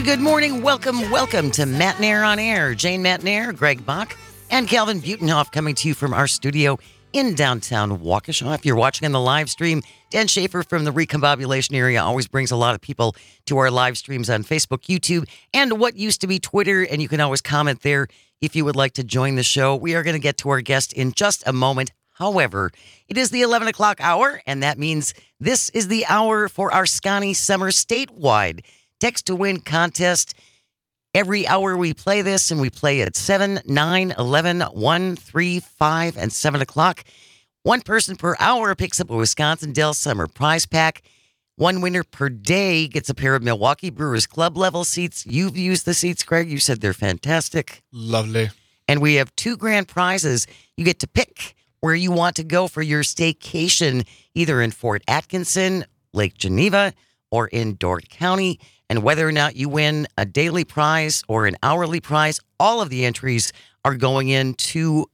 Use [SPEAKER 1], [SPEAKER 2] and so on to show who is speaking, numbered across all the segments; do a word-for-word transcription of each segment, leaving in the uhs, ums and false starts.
[SPEAKER 1] Good, good morning. Welcome, welcome to Matt Nair on Air. Jane Matt Nair, Greg Bach, and Calvin Butenhoff coming to you from our studio in downtown Waukesha. If you're watching on the live stream, Dan Schaefer from the Recombobulation area always brings a lot of people to our live streams on Facebook, YouTube, and what used to be Twitter, and you can always comment there if you would like to join the show. We are going to get to our guest in just a moment. However, it is the eleven o'clock hour, and that means this is the hour for our Scotty Summer Statewide Text to Win contest. Every hour we play this, and we play at seven, nine, eleven, one, three, five, and seven o'clock. One person per hour picks up a Wisconsin Dells Summer Prize Pack. One winner per day gets a pair of Milwaukee Brewers Club level seats. You've used the seats, Greg. You said they're fantastic.
[SPEAKER 2] Lovely.
[SPEAKER 1] And we have two grand prizes. You get to pick where you want to go for your staycation, either in Fort Atkinson, Lake Geneva, or in Door County. And whether or not you win a daily prize or an hourly prize, all of the entries are going in to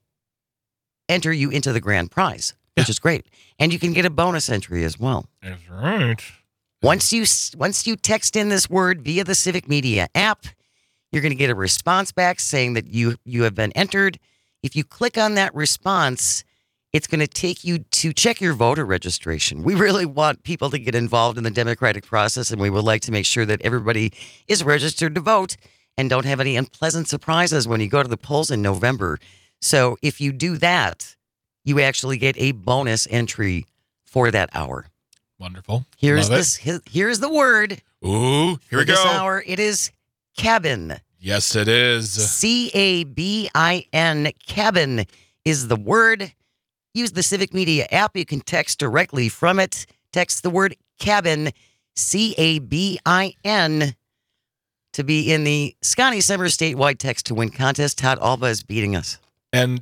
[SPEAKER 1] enter you into the grand prize, which
[SPEAKER 2] Yeah.
[SPEAKER 1] is great. And you can get a bonus entry as well.
[SPEAKER 2] That's right.
[SPEAKER 1] Once you once you text in this word via the Civic Media app, you're going to get a response back saying that you you have been entered. If you click on that response, it's going to take you to check your voter registration. We really want people to get involved in the democratic process, and we would like to make sure that everybody is registered to vote and don't have any unpleasant surprises when you go to the polls in November. So if you do that, you actually get a bonus entry for that hour.
[SPEAKER 2] Wonderful.
[SPEAKER 1] Here's
[SPEAKER 2] Love
[SPEAKER 1] this. Here, here's the word.
[SPEAKER 2] it. Ooh, here
[SPEAKER 1] for
[SPEAKER 2] we go.
[SPEAKER 1] This hour, it is cabin.
[SPEAKER 2] Yes, it is.
[SPEAKER 1] C A B I N. Cabin is the word. Use the Civic Media app. You can text directly from it. Text the word cabin, C A B I N, to be in the Scotty Summer Statewide Text to Win contest. Todd Alba is beating us.
[SPEAKER 2] And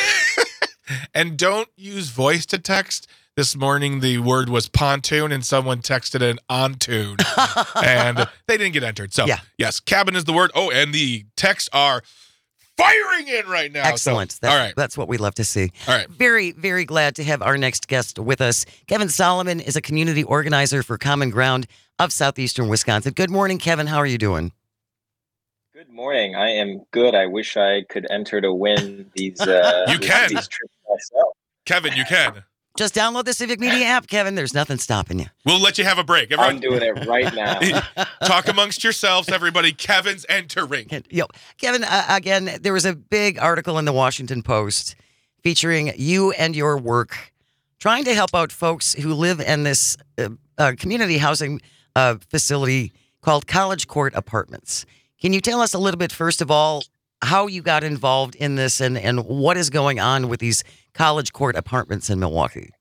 [SPEAKER 2] and don't use voice to text. This morning, the word was pontoon, and someone texted an on-tune, and they didn't get entered. So,
[SPEAKER 1] Yeah.
[SPEAKER 2] yes, cabin is the word. Oh, and the texts are firing in right now.
[SPEAKER 1] Excellent.
[SPEAKER 2] So,
[SPEAKER 1] That's,
[SPEAKER 2] all right.
[SPEAKER 1] That's what we love to see.
[SPEAKER 2] All right.
[SPEAKER 1] Very, very glad to have our next guest with us. Kevin Solomon is a community organizer for Common Ground of Southeastern Wisconsin. Good morning, Kevin. How are you doing?
[SPEAKER 3] Good morning. I am good. I wish I could enter to win these. Uh,
[SPEAKER 2] You
[SPEAKER 3] these,
[SPEAKER 2] can.
[SPEAKER 3] these trips myself.
[SPEAKER 2] Kevin, you can.
[SPEAKER 1] Just download the Civic Media app, Kevin. There's nothing stopping you.
[SPEAKER 2] We'll let you have a break. Everyone,
[SPEAKER 3] I'm doing it right now.
[SPEAKER 2] talk amongst yourselves, everybody. Kevin's entering.
[SPEAKER 1] Yo, Kevin, uh, again, there was a big article in the Washington Post featuring you and your work trying to help out folks who live in this uh, uh, community housing uh, facility called College Court Apartments. Can you tell us a little bit, first of all, how you got involved in this and, and what is going on with these College Court Apartments in Milwaukee?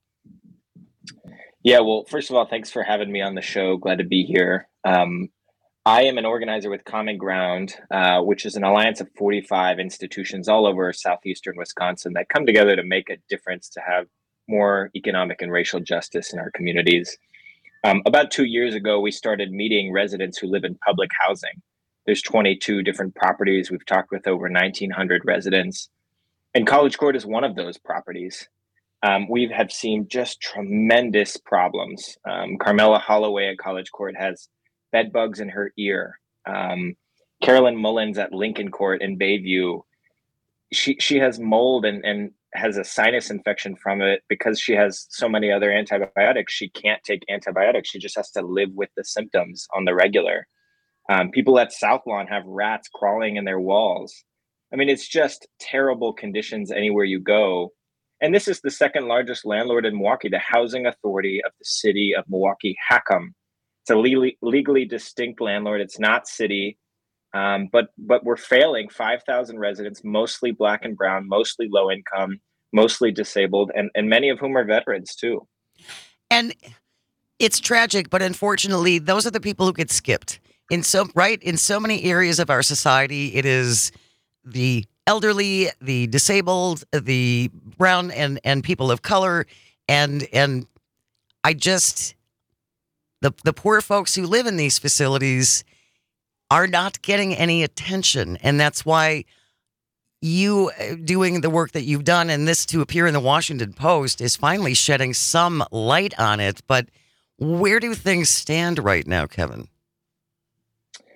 [SPEAKER 3] Yeah, well, first of all, thanks for having me on the show. Glad to be here. Um, I am an organizer with Common Ground, uh, which is an alliance of forty-five institutions all over southeastern Wisconsin that come together to make a difference to have more economic and racial justice in our communities. Um, about two years ago, we started meeting residents who live in public housing. There's twenty-two different properties. We've talked with over nineteen hundred residents. And College Court is one of those properties. Um, we have seen just tremendous problems. Um, Carmela Holloway at College Court has bed bugs in her ear. Um, Carolyn Mullins at Lincoln Court in Bayview, she she has mold and, and has a sinus infection from it because she has so many other antibiotics. She can't take antibiotics. She just has to live with the symptoms on the regular. Um, people at South Lawn have rats crawling in their walls. I mean, it's just terrible conditions anywhere you go. And this is the second largest landlord in Milwaukee, the housing authority of the city of Milwaukee, Hackham. It's a legally, legally distinct landlord. It's not city, um, but but we're failing five thousand residents, mostly Black and brown, mostly low income, mostly disabled, and, and many of whom are veterans too.
[SPEAKER 1] And it's tragic, but unfortunately, those are the people who get skipped. In so right in so many areas of our society, it is the elderly, the disabled, the brown and, and people of color, and and I just the the poor folks who live in these facilities are not getting any attention, and that's why you uh, doing the work that you've done and this to appear in the Washington Post is finally shedding some light on it. But where do things stand right now, Kevin?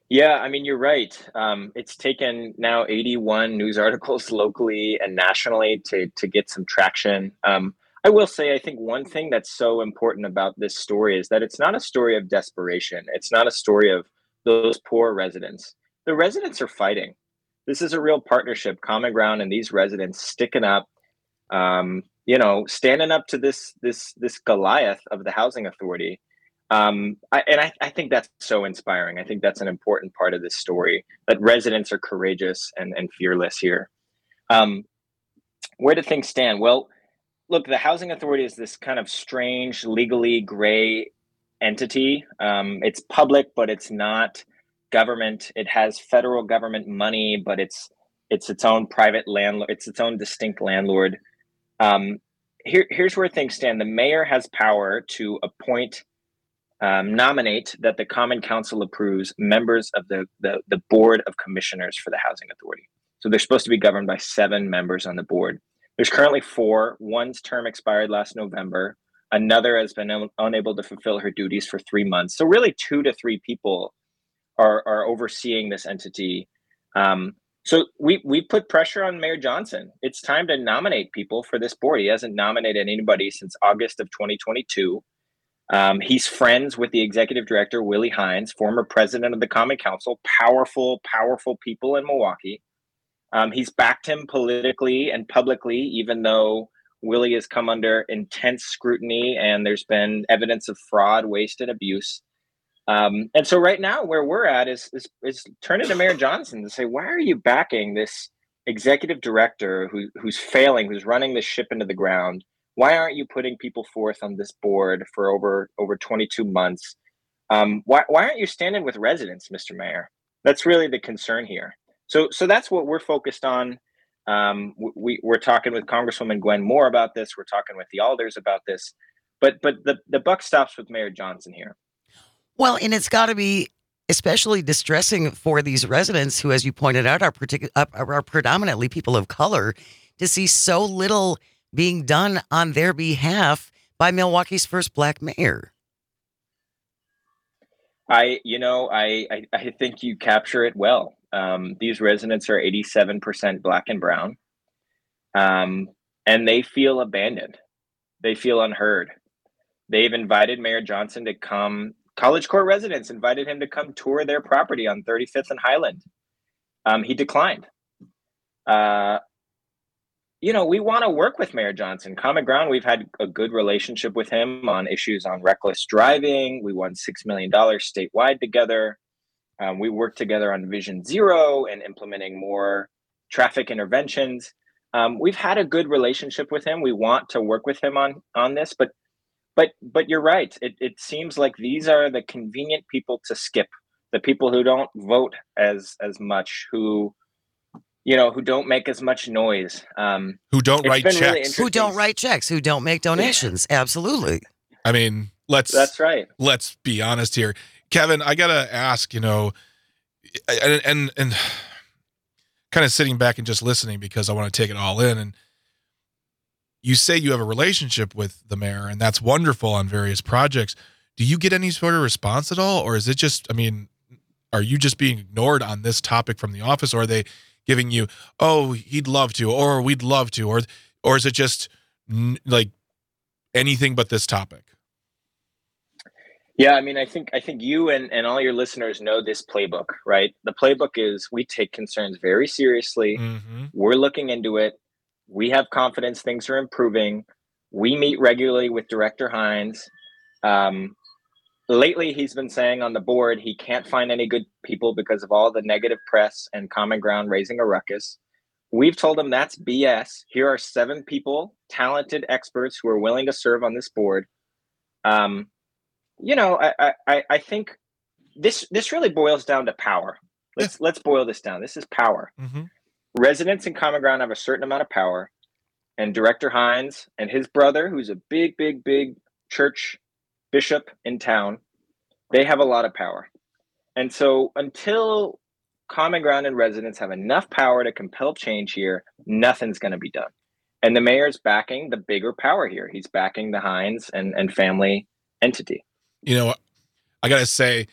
[SPEAKER 3] Yeah, I mean, you're right. Um, it's taken now eighty-one news articles locally and nationally to to get some traction. Um, I will say, I think one thing that's so important about this story is that it's not a story of desperation. It's not a story of those poor residents. The residents are fighting. This is a real partnership, common ground, and these residents sticking up, um, you know, standing up to this this this Goliath of the housing authority. Um, I, and I, I think that's so inspiring. I think that's an important part of this story, that residents are courageous and, and fearless here. Um, where do things stand? Well, look, the housing authority is this kind of strange, legally gray entity. Um, it's public, but it's not government. It has federal government money, but it's it's its own private landlord. It's its own distinct landlord. Um, here, here's where things stand. The mayor has power to appoint, um, nominate, that the Common Council approves members of the, the the board of commissioners for the housing authority. So they're supposed to be governed by seven members on the board. There's currently four. One's term expired last November. Another has been un- unable to fulfill her duties for three months. So really, two to three people are are overseeing this entity. Um, so we we put pressure on Mayor Johnson. It's time to nominate people for this board. He hasn't nominated anybody since August of twenty twenty-two. Um, he's friends with the executive director, Willie Hines, former president of the Common Council, powerful, powerful people in Milwaukee. Um, he's backed him politically and publicly, even though Willie has come under intense scrutiny and there's been evidence of fraud, waste, and abuse. Um, and so right now, where we're at is, is is turning to Mayor Johnson to say, why are you backing this executive director who who's failing, who's running the ship into the ground? Why aren't you putting people forth on this board for over over twenty-two months? Um, why why aren't you standing with residents, Mister Mayor? That's really the concern here. So so that's what we're focused on. Um, we we're talking with Congresswoman Gwen Moore about this. We're talking with the alders about this. But but the the buck stops with Mayor Johnson here.
[SPEAKER 1] Well, and it's got to be especially distressing for these residents who, as you pointed out, are, partic- uh, are predominantly people of color, to see so little being done on their behalf by Milwaukee's first black mayor.
[SPEAKER 3] I, you know, I, I, I think you capture it well. Um, these residents are eighty-seven percent black and brown, um, and they feel abandoned. They feel unheard. They've invited Mayor Johnson to come. College Court residents invited him to come tour their property on thirty-fifth and Highland. Um, he declined. Uh, you know, we want to work with Mayor Johnson. Common Ground, we've had a good relationship with him on issues on reckless driving. We won six million dollars statewide together. Um, we worked together on Vision Zero and implementing more traffic interventions. Um, we've had a good relationship with him. We want to work with him on on this, but but but you're right. It it seems like these are the convenient people to skip, the people who don't vote as as much, who you know, who don't make as much noise, um,
[SPEAKER 2] who don't write
[SPEAKER 3] really
[SPEAKER 2] checks,
[SPEAKER 1] who don't write checks, who don't make donations. Absolutely.
[SPEAKER 2] I mean, let's
[SPEAKER 3] that's right.
[SPEAKER 2] Let's be honest here, Kevin. I gotta ask, you know, and and, and kind of sitting back and just listening because I want to take it all in. And you say you have a relationship with the mayor, and that's wonderful on various projects. Do you get any sort of response at all, or is it just? I mean, are you just being ignored on this topic from the office, or are they giving you, oh, he'd love to, or we'd love to, or or is it just n- like anything but this topic?
[SPEAKER 3] Yeah, I mean, I think I think you and, and all your listeners know this playbook, right? The playbook is we take concerns very seriously.
[SPEAKER 2] Mm-hmm.
[SPEAKER 3] We're looking into it. We have confidence things are improving. We meet regularly with Director Hines. Um, Lately, he's been saying on the board he can't find any good people because of all the negative press and Common Ground raising a ruckus. We've told him that's B S. Here are seven people, talented experts who are willing to serve on this board. Um, you know, I, I, I think this this really boils down to power. Let's yeah. let's boil this down. This is power.
[SPEAKER 2] Mm-hmm.
[SPEAKER 3] Residents in Common Ground have a certain amount of power, and Director Hines and his brother, who's a big, big, big church bishop in town, they have a lot of power. And so until Common Ground and residents have enough power to compel change here, nothing's going to be done. And the mayor's backing the bigger power here. He's backing the Hines and, and family entity.
[SPEAKER 2] You know, I got to say,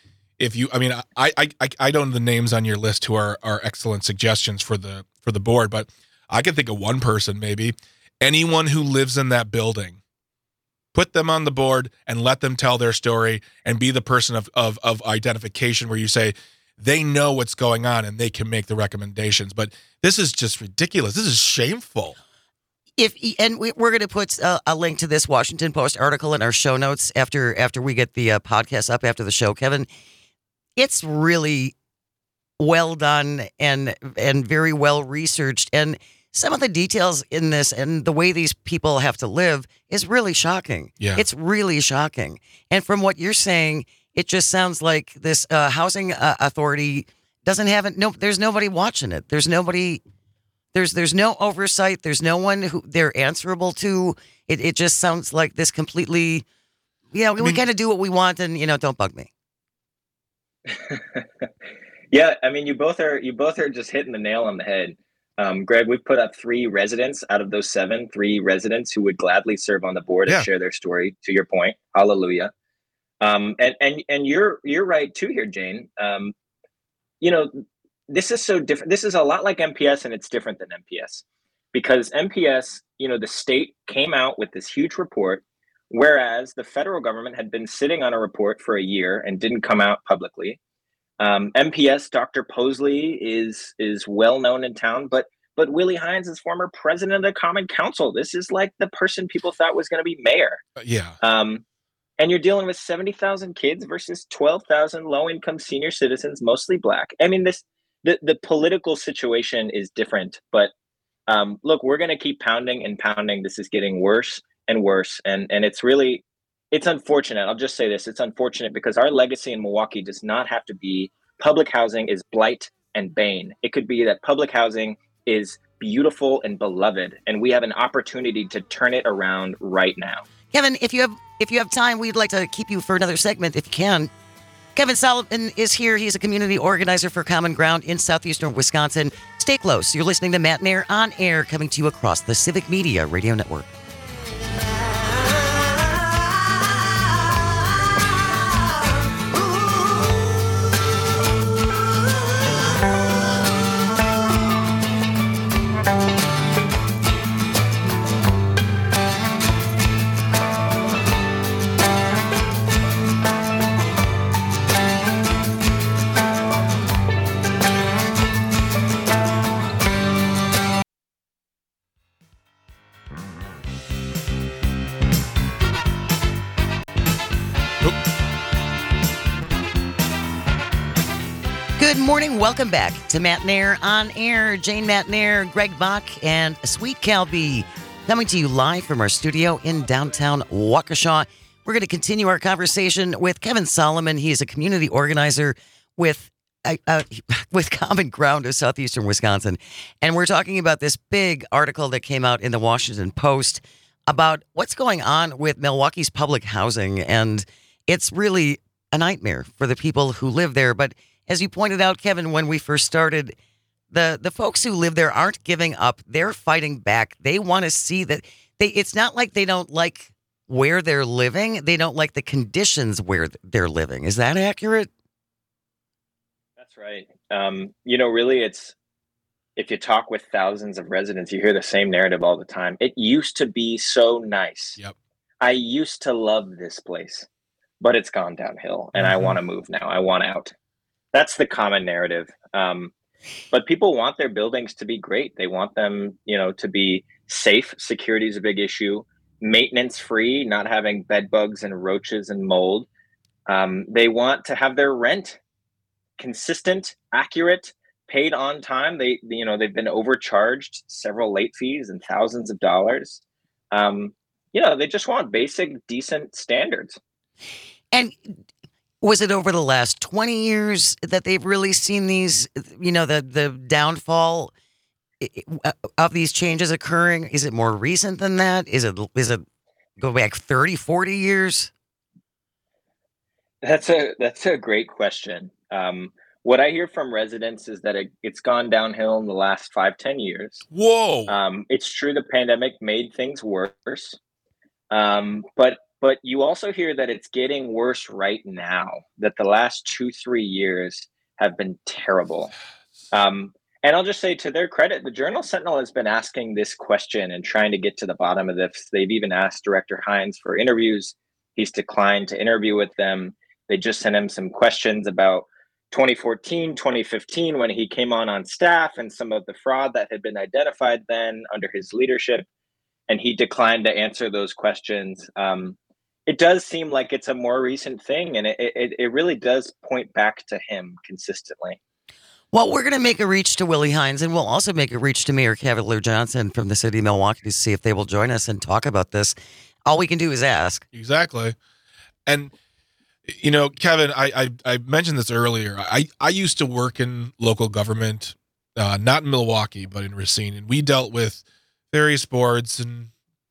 [SPEAKER 2] if you, I mean, I, I, I, I don't know the names on your list who are, are excellent suggestions for the, for the board, but I can think of one person, maybe anyone who lives in that building, put them on the board and let them tell their story and be the person of, of, of identification where you say they know what's going on and they can make the recommendations. But this is just ridiculous. This is shameful.
[SPEAKER 1] If and we, we're going to put a, a link to this Washington Post article in our show notes after after we get the uh, podcast up after the show, Kevin. It's really well done and and very well researched, and some of the details in this and the way these people have to live is really shocking.
[SPEAKER 2] Yeah.
[SPEAKER 1] It's really shocking. And from what you're saying, it just sounds like this uh, housing uh, authority doesn't have it. No, there's nobody watching it. There's nobody. There's there's no oversight. There's no one who they're answerable to. It it just sounds like this completely. Yeah, we,
[SPEAKER 2] I mean,
[SPEAKER 1] we kind of do what we want, and you know, don't bug me.
[SPEAKER 3] Yeah, I mean, you both are you both are just hitting the nail on the head. Um, Greg, we've put up three residents out of those seven, three residents who would gladly serve on the board
[SPEAKER 2] Yeah.
[SPEAKER 3] and share their story. To your point, hallelujah. Um, and and and you're you're right too here, Jane. Um, you know, this is so different. This is a lot like M P S, and it's different than M P S because M P S, you know, the state came out with this huge report, whereas the federal government had been sitting on a report for a year and didn't come out publicly. Um, M P S, Doctor Posley is is well known in town, but but Willie Hines is former president of the Common Council. This is like the person people thought was going to be mayor.
[SPEAKER 2] Yeah.
[SPEAKER 3] Um, and you're dealing with seventy thousand kids versus twelve thousand low-income senior citizens, mostly Black. I mean, this the, the political situation is different, but um, look, we're going to keep pounding and pounding. This is getting worse and worse, and and it's really it's unfortunate. I'll just say this: it's unfortunate because our legacy in Milwaukee does not have to be public housing is blight and bane. It could be that public housing is beautiful and beloved, and we have an opportunity to turn it around right now.
[SPEAKER 1] Kevin, if you have if you have time, we'd like to keep you for another segment if you can. Kevin Solomon is here. He's a community organizer for Common Ground in southeastern Wisconsin. Stay close. You're listening to Matt Nair on Air, coming to you across the Civic Media Radio Network. Good morning. Welcome back to Matt Nair on Air. Jane Matt Nair, Greg Bach, and Sweet Calby coming to you live from our studio in downtown Waukesha. We're going to continue our conversation with Kevin Solomon. He is a community organizer with uh, uh, with Common Ground of southeastern Wisconsin. And we're talking about this big article that came out in the Washington Post about what's going on with Milwaukee's public housing. And it's really a nightmare for the people who live there. But as you pointed out, Kevin, when we first started, the, the folks who live there aren't giving up. They're fighting back. They want to see that they. It's not like they don't like where they're living. They don't like the conditions where they're living. Is that accurate?
[SPEAKER 3] That's right. Um, you know, really, it's if you talk with thousands of residents, you hear the same narrative all the time. It used to be so nice.
[SPEAKER 2] Yep.
[SPEAKER 3] I used to love this place, but it's gone downhill, and
[SPEAKER 2] Mm-hmm.
[SPEAKER 3] I want to move now. I want out. That's the common narrative. Um, but people want their buildings to be great. They want them, you know, to be safe. Security is a big issue. Maintenance free, not having bed bugs and roaches and mold. Um, they want to have their rent consistent, accurate, paid on time. They, you know, they've been overcharged several late fees and thousands of dollars. Um, you know, they just want basic, decent standards.
[SPEAKER 1] And was it over the last twenty years that they've really seen these, you know, the, the downfall of these changes occurring? Is it more recent than that? Is it, is it go back thirty, forty years?
[SPEAKER 3] That's a, that's a great question. Um, what I hear from residents is that it, it's gone downhill in the last five, ten years.
[SPEAKER 2] Whoa.
[SPEAKER 3] Um, it's true the pandemic made things worse. Um, but but you also hear that it's getting worse right now, that the last two, three years have been terrible. Um, and I'll just say, to their credit, the Journal Sentinel has been asking this question and trying to get to the bottom of this. They've even asked Director Hines for interviews. He's declined to interview with them. They just sent him some questions about twenty fourteen, twenty fifteen, when he came on on staff, and some of the fraud that had been identified then under his leadership. And he declined to answer those questions. Um, it does seem like it's a more recent thing, and it, it, it really does point back to him consistently.
[SPEAKER 1] Well, we're going to make a reach to Willie Hines, and we'll also make a reach to Mayor Cavalier Johnson from the city of Milwaukee to see if they will join us and talk about this. All we can do is ask.
[SPEAKER 2] Exactly. And, you know, Kevin, I I, I mentioned this earlier. I, I used to work in local government, uh, not in Milwaukee, but in Racine, and we dealt with various boards and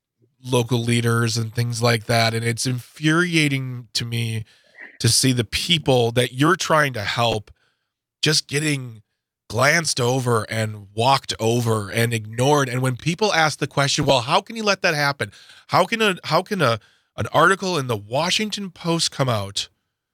[SPEAKER 2] local leaders and things like that. And it's infuriating to me to see the people that you're trying to help just getting glanced over and walked over and ignored. And when people ask the question, well, how can you let that happen? How can a how can a an article in the Washington Post come out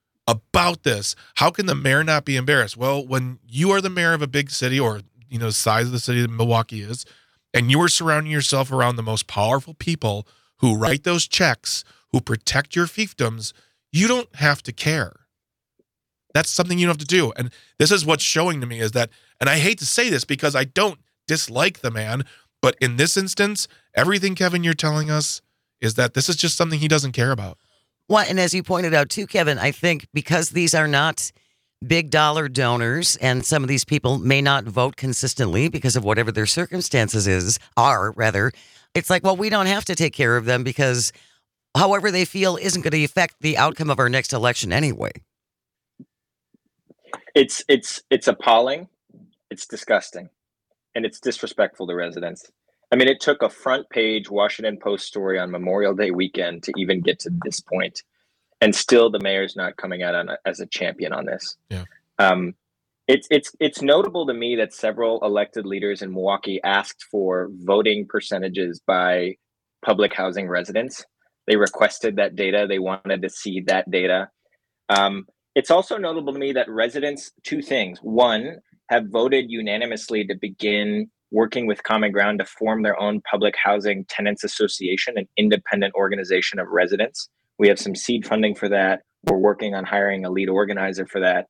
[SPEAKER 2] about this? How can the mayor not be embarrassed? Well, when you are the mayor of a big city, or, you know, the size of the city that Milwaukee is, and you are surrounding yourself around the most powerful people who write those checks, who protect your fiefdoms, you don't have to care. That's something you don't have to do. And this is what's showing to me is that, and I hate to say this because I don't dislike the man, but in this instance, everything, Kevin, you're telling us is that this is just something he doesn't care about.
[SPEAKER 1] Well, and as you pointed out too, Kevin, I think because these are not big dollar donors, and some of these people may not vote consistently because of whatever their circumstances is are rather, it's like, well, we don't have to take care of them because however they feel isn't going to affect the outcome of our next election anyway.
[SPEAKER 3] It's it's it's appalling, it's disgusting, and it's disrespectful to residents. I mean, it took a front page Washington Post story on Memorial Day weekend to even get to this point, and still the mayor's not coming out on a, as a champion on this.
[SPEAKER 2] Yeah.
[SPEAKER 3] Um, it's it's it's notable to me that several elected leaders in Milwaukee asked for voting percentages by public housing residents. They requested that data. They wanted to see that data. Um, It's also notable to me that residents, two things. One, have voted unanimously to begin working with Common Ground to form their own public housing tenants association, an independent organization of residents. We have some seed funding for that. We're working on hiring a lead organizer for that.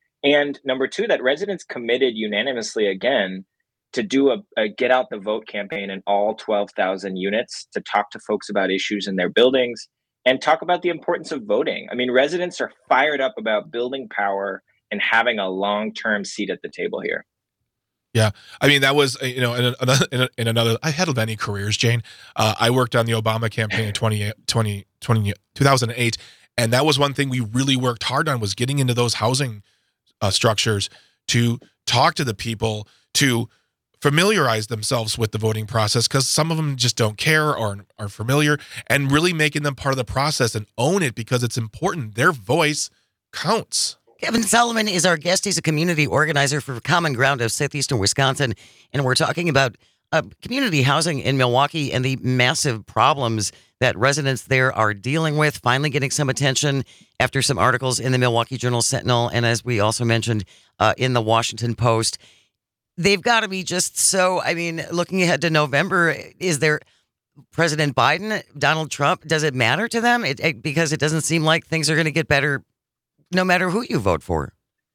[SPEAKER 3] And number two, that residents committed unanimously again to do a, a get out the vote campaign in all twelve thousand units to talk to folks about issues in their buildings and talk about the importance of voting. I mean, residents are fired up about building power and having a long-term seat at the table here.
[SPEAKER 2] Yeah. I mean, that was, you know, in another, in another, I had many careers, Jane. Uh, I worked on the Obama campaign in twenty, twenty, twenty, two thousand eight. And that was one thing we really worked hard on, was getting into those housing uh, structures to talk to the people, to familiarize themselves with the voting process, because some of them just don't care or are familiar, and really making them part of the process and own it because it's important. Their voice counts.
[SPEAKER 1] Kevin Solomon is our guest. He's a community organizer for Common Ground of Southeastern Wisconsin, and we're talking about uh, community housing in Milwaukee and the massive problems that residents there are dealing with, finally getting some attention after some articles in the Milwaukee Journal Sentinel, and as we also mentioned, uh, in the Washington Post. They've got to be just so, I mean, looking ahead to November, is there President Biden, Donald Trump, does it matter to them? It, it, because it doesn't seem like things are going to get better no matter who you vote for.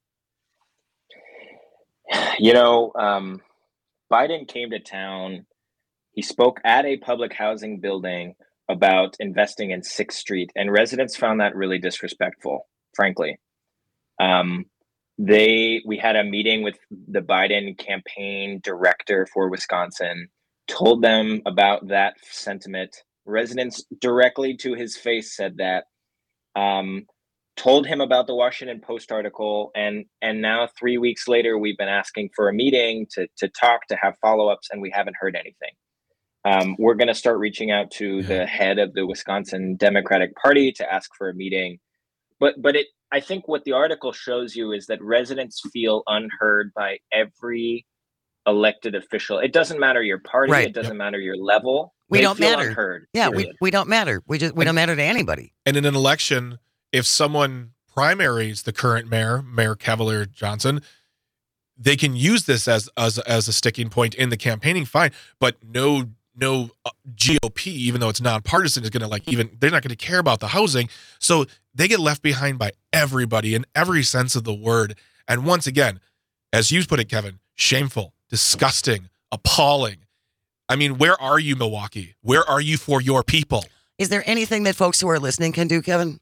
[SPEAKER 3] You know, um, Biden came to town. He spoke at a public housing building about investing in sixth Street, and residents found that really disrespectful, frankly. Um, They, we had a meeting with the Biden campaign director for Wisconsin, told them about that sentiment. Residents directly to his face said that, um, told him about the Washington Post article. And, and now three weeks later, we've been asking for a meeting to, to talk, to have follow-ups, and we haven't heard anything. Um, we're going to start reaching out to
[SPEAKER 2] Yeah.
[SPEAKER 3] the head of the Wisconsin Democratic Party to ask for a meeting. But, but it, I think what the article shows you is that residents feel unheard by every elected official. It doesn't matter your party.
[SPEAKER 1] Right.
[SPEAKER 3] It doesn't yep. matter your level.
[SPEAKER 1] We
[SPEAKER 3] they
[SPEAKER 1] don't
[SPEAKER 3] feel
[SPEAKER 1] matter.
[SPEAKER 3] unheard.
[SPEAKER 1] Yeah, we,
[SPEAKER 3] period.
[SPEAKER 1] we don't matter. We just we
[SPEAKER 2] And-
[SPEAKER 1] don't matter to anybody.
[SPEAKER 2] And in an election, if someone primaries the current mayor, Mayor Cavalier Johnson, they can use this as as as a sticking point in the campaigning. Fine, but no no uh, G O P, even though it's nonpartisan, is going to like even they're not going to care about the housing. So they get left behind by everybody in every sense of the word. And once again, as you put it, Kevin, shameful, disgusting, appalling. I mean, where are you, Milwaukee? Where are you for your people?
[SPEAKER 1] Is there anything that folks who are listening can do, Kevin?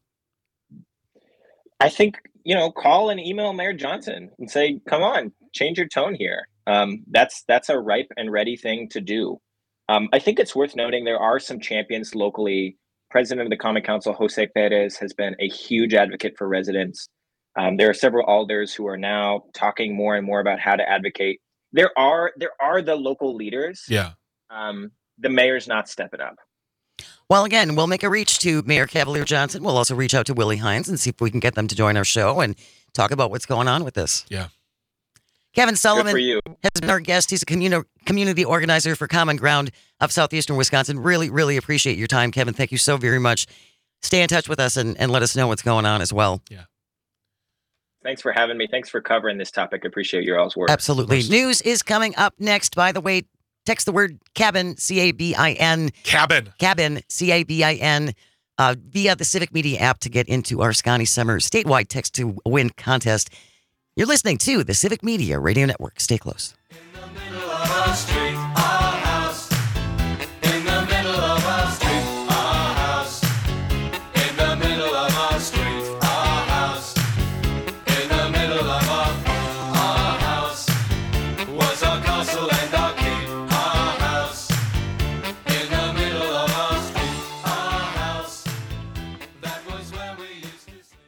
[SPEAKER 3] I think, you know, call and email Mayor Johnson and say, come on, change your tone here. Um, that's that's a ripe and ready thing to do. Um, I think it's worth noting there are some champions locally. President of the Common Council, Jose Perez, has been a huge advocate for residents. Um, there are several alders who are now talking more and more about how to advocate. There are there are the local leaders.
[SPEAKER 2] Yeah.
[SPEAKER 3] Um, the mayor's not stepping up.
[SPEAKER 1] Well, again, we'll make a reach to Mayor Cavalier Johnson. We'll also reach out to Willie Hines and see if we can get them to join our show and talk about what's going on with this.
[SPEAKER 2] Yeah.
[SPEAKER 1] Kevin
[SPEAKER 3] Good for
[SPEAKER 1] Sullivan
[SPEAKER 3] you.
[SPEAKER 1] has been our guest. He's a communi- community organizer for Common Ground of Southeastern Wisconsin. Really, really appreciate your time, Kevin. Thank you so very much. Stay in touch with us and, and let us know what's going on as well.
[SPEAKER 2] Yeah.
[SPEAKER 3] Thanks for having me. Thanks for covering this topic. Appreciate your all's work.
[SPEAKER 1] Absolutely. News is coming up next. By the way, text the word cabin, C A B I N,
[SPEAKER 2] Cabin.
[SPEAKER 1] cabin, C A B I N, uh, via the Civic Media app to get into our Scotty Summer statewide text to win contest. You're listening to the Civic Media Radio Network. Stay close.
[SPEAKER 4] In the middle of our street, our house. In the middle of our street, our house. In the middle of our street, our house. In the middle of our, our house was our castle and our keep, our house. In the middle of our street, our house. That was where we used to sleep.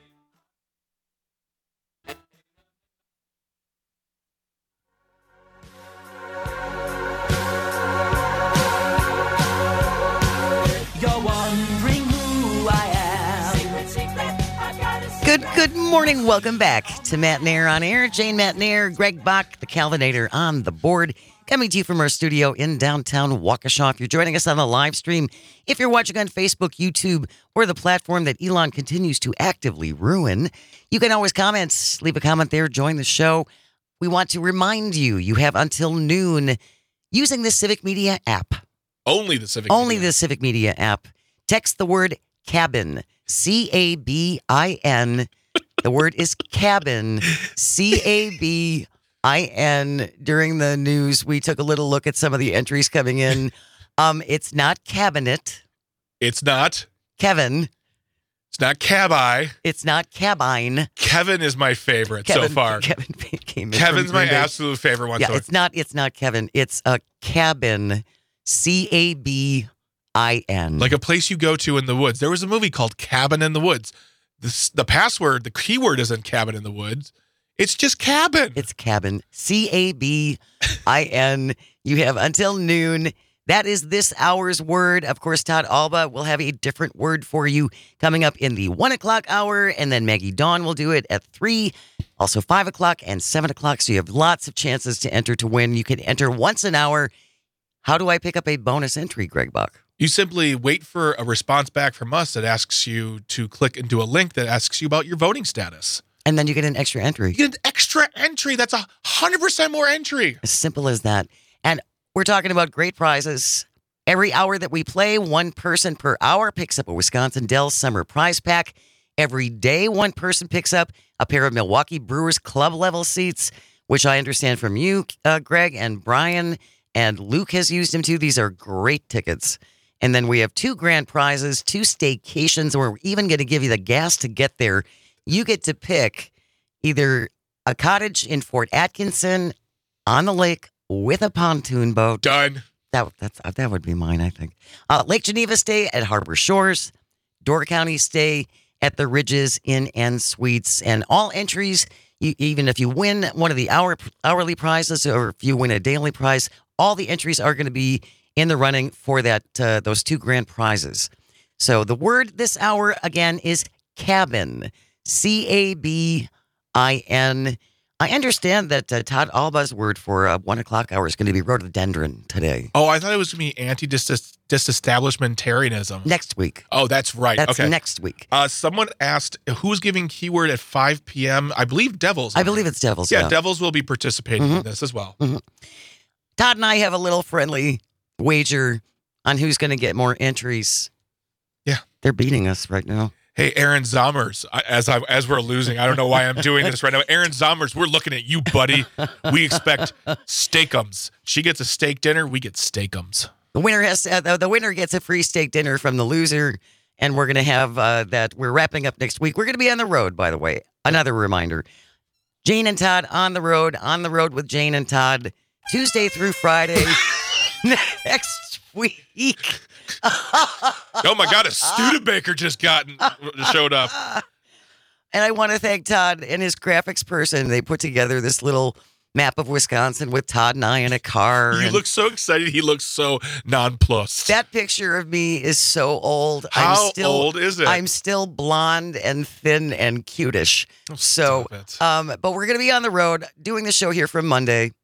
[SPEAKER 4] You're wondering who I am. Secret, secret, I got a secret.
[SPEAKER 1] Good good morning. Welcome back to Matt Nair on Air. Jane Matt Nair, Greg Bach, the Calvinator on the board, coming to you from our studio in downtown Waukesha. If you're joining us on the live stream, if you're watching on Facebook, YouTube, or the platform that Elon continues to actively ruin, you can always comment. Leave a comment there. Join the show. We want to remind you, you have until noon using the Civic Media app.
[SPEAKER 2] Only the Civic.
[SPEAKER 1] Only
[SPEAKER 2] Media.
[SPEAKER 1] the Civic Media app. Text the word cabin, C A B I N. The word is cabin, C A B I N. During the news, we took a little look at some of the entries coming in. Um, it's not cabinet,
[SPEAKER 2] It's not.
[SPEAKER 1] Kevin.
[SPEAKER 2] It's not Cabi.
[SPEAKER 1] It's not cabine.
[SPEAKER 2] Kevin is my favorite
[SPEAKER 1] Kevin,
[SPEAKER 2] so far.
[SPEAKER 1] Kevin came in
[SPEAKER 2] Kevin's
[SPEAKER 1] from
[SPEAKER 2] my
[SPEAKER 1] Green Bay.
[SPEAKER 2] absolute favorite one.
[SPEAKER 1] Yeah,
[SPEAKER 2] so
[SPEAKER 1] it's not. It's not Kevin. It's a cabin, C A B I N.
[SPEAKER 2] like a place you go to in the woods. There was a movie called Cabin in the Woods. This, the password, the keyword isn't Cabin in the Woods. It's just cabin.
[SPEAKER 1] It's cabin. C A B I N. You have until noon. That is this hour's word. Of course, Todd Alba will have a different word for you coming up in the one o'clock hour. And then Maggie Dawn will do it at three, also five o'clock and seven o'clock. So you have lots of chances to enter to win. You can enter once an hour. How do I pick up a bonus entry, Greg Buck?
[SPEAKER 2] You simply wait for a response back from us that asks you to click into a link that asks you about your voting status.
[SPEAKER 1] And then you get an extra entry.
[SPEAKER 2] You get an extra entry. That's a hundred percent more entry.
[SPEAKER 1] As simple as that. And we're talking about great prizes. Every hour that we play, one person per hour picks up a Wisconsin Dells Summer Prize Pack. Every day, one person picks up a pair of Milwaukee Brewers club level seats, which I understand from you, uh, Greg, and Brian, and Luke has used them too. These are great tickets. And then we have two grand prizes, two staycations, and we're even going to give you the gas to get there. You get to pick either a cottage in Fort Atkinson on the lake with a pontoon boat.
[SPEAKER 2] Done.
[SPEAKER 1] That that's that would be mine, I think. Uh, Lake Geneva stay at Harbor Shores, Door County stay at the Ridges Inn and Suites, and all entries. You, even if you win one of the hour hourly prizes, or if you win a daily prize, all the entries are going to be in the running for that uh, those two grand prizes. So the word this hour again is cabin, C A B I N. I understand that uh, Todd Alba's word for uh, one o'clock hour is going to be rhododendron today.
[SPEAKER 2] Oh, I thought it was going to be anti-distant disestablishmentarianism.
[SPEAKER 1] Next week.
[SPEAKER 2] Oh, that's right.
[SPEAKER 1] That's
[SPEAKER 2] okay.
[SPEAKER 1] next week.
[SPEAKER 2] Uh, someone asked who's giving keyword at five p.m. I believe Devils.
[SPEAKER 1] I believe it's Devils.
[SPEAKER 2] Yeah,
[SPEAKER 1] Yeah.
[SPEAKER 2] Devils will be participating
[SPEAKER 1] Mhm.
[SPEAKER 2] in this as well.
[SPEAKER 1] Todd and I have a little friendly wager on who's going to get more entries.
[SPEAKER 2] Yeah.
[SPEAKER 1] They're beating us right now.
[SPEAKER 2] Hey, Aaron Zommers, I- as I as we're losing, I don't know why I'm doing this right now. Aaron Zommers, we're looking at you, buddy. We expect steakums. She gets a steak dinner. We get steakums.
[SPEAKER 1] The winner has uh, the, the winner gets a free steak dinner from the loser, and we're going to have uh, that. We're wrapping up next week. We're going to be on the road, by the way. Another reminder: Jane and Todd on the road, on the road with Jane and Todd, Tuesday through Friday next week.
[SPEAKER 2] Oh my God, a Studebaker just got showed up.
[SPEAKER 1] And I want to thank Todd and his graphics person. They put together this little map of Wisconsin with Todd and I in a car.
[SPEAKER 2] You
[SPEAKER 1] and
[SPEAKER 2] look so excited. He looks so nonplussed.
[SPEAKER 1] that picture of me is so old.
[SPEAKER 2] How
[SPEAKER 1] I'm still,
[SPEAKER 2] old is it?
[SPEAKER 1] I'm still blonde and thin and cutish.
[SPEAKER 2] Oh,
[SPEAKER 1] So,
[SPEAKER 2] stop it.
[SPEAKER 1] um, but we're going to be on the road doing the show here from Monday.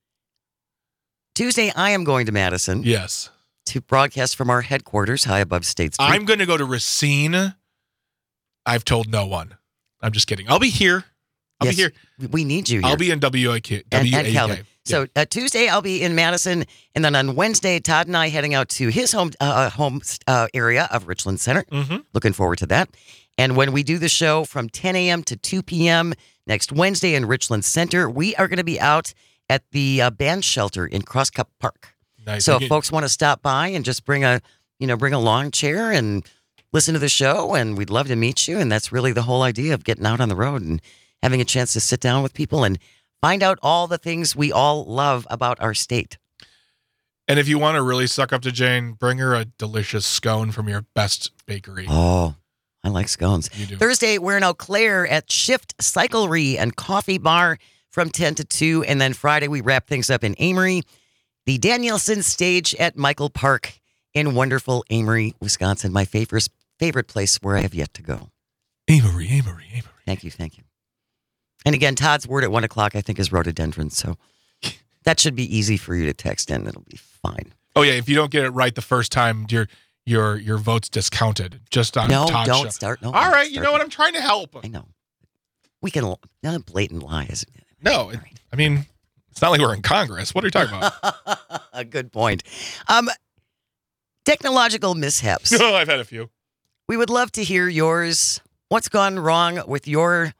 [SPEAKER 1] Tuesday, I am going to Madison
[SPEAKER 2] yes.
[SPEAKER 1] to broadcast from our headquarters high above State Street.
[SPEAKER 2] I'm going to go to Racine. I've told no one. I'm just kidding. I'll be here. I'll
[SPEAKER 1] Yes,
[SPEAKER 2] be here.
[SPEAKER 1] We need you here.
[SPEAKER 2] I'll be in W A K.
[SPEAKER 1] and,
[SPEAKER 2] W A
[SPEAKER 1] and
[SPEAKER 2] K.
[SPEAKER 1] Calvin. So uh, Tuesday I'll be in Madison, and then on Wednesday Todd and I heading out to his home uh, home uh, area of Richland Center.
[SPEAKER 2] Mm-hmm.
[SPEAKER 1] Looking forward to that. And when we do the show from ten a.m. to two p.m. next Wednesday in Richland Center, we are going to be out at the uh, band shelter in Crosscup Park.
[SPEAKER 2] Nice.
[SPEAKER 1] So
[SPEAKER 2] I
[SPEAKER 1] if
[SPEAKER 2] get-
[SPEAKER 1] folks want to stop by and just bring a you know bring a lawn chair and listen to the show, and we'd love to meet you. And that's really the whole idea of getting out on the road and having a chance to sit down with people and find out all the things we all love about our state.
[SPEAKER 2] And if you want to really suck up to Jane, bring her a delicious scone from your best bakery.
[SPEAKER 1] Oh, I like scones.
[SPEAKER 2] You do.
[SPEAKER 1] Thursday, we're in Eau Claire at Shift Cyclery and Coffee Bar from ten to two. And then Friday, we wrap things up in Amory, the Danielson Stage at Michael Park in wonderful Amory, Wisconsin. My favorite, favorite place where I have yet to go.
[SPEAKER 2] Amory, Amory, Amory.
[SPEAKER 1] Thank you, thank you. And again, Todd's word at one o'clock, I think, is rhododendron. So that should be easy for you to text in. It'll be fine.
[SPEAKER 2] Oh yeah, if you don't get it right the first time, your your your vote's discounted. Just on
[SPEAKER 1] No,
[SPEAKER 2] Todd's
[SPEAKER 1] don't
[SPEAKER 2] show.
[SPEAKER 1] start. No,
[SPEAKER 2] All
[SPEAKER 1] don't
[SPEAKER 2] right, you
[SPEAKER 1] start.
[SPEAKER 2] know what? I'm trying to help.
[SPEAKER 1] I know. We can, not a blatant lie, isn't it?
[SPEAKER 2] No, it, I mean, it's not like we're in Congress. What are you talking about?
[SPEAKER 1] A good point. Um, technological mishaps.
[SPEAKER 2] Oh, I've had a few.
[SPEAKER 1] We would love to hear yours. What's gone wrong with your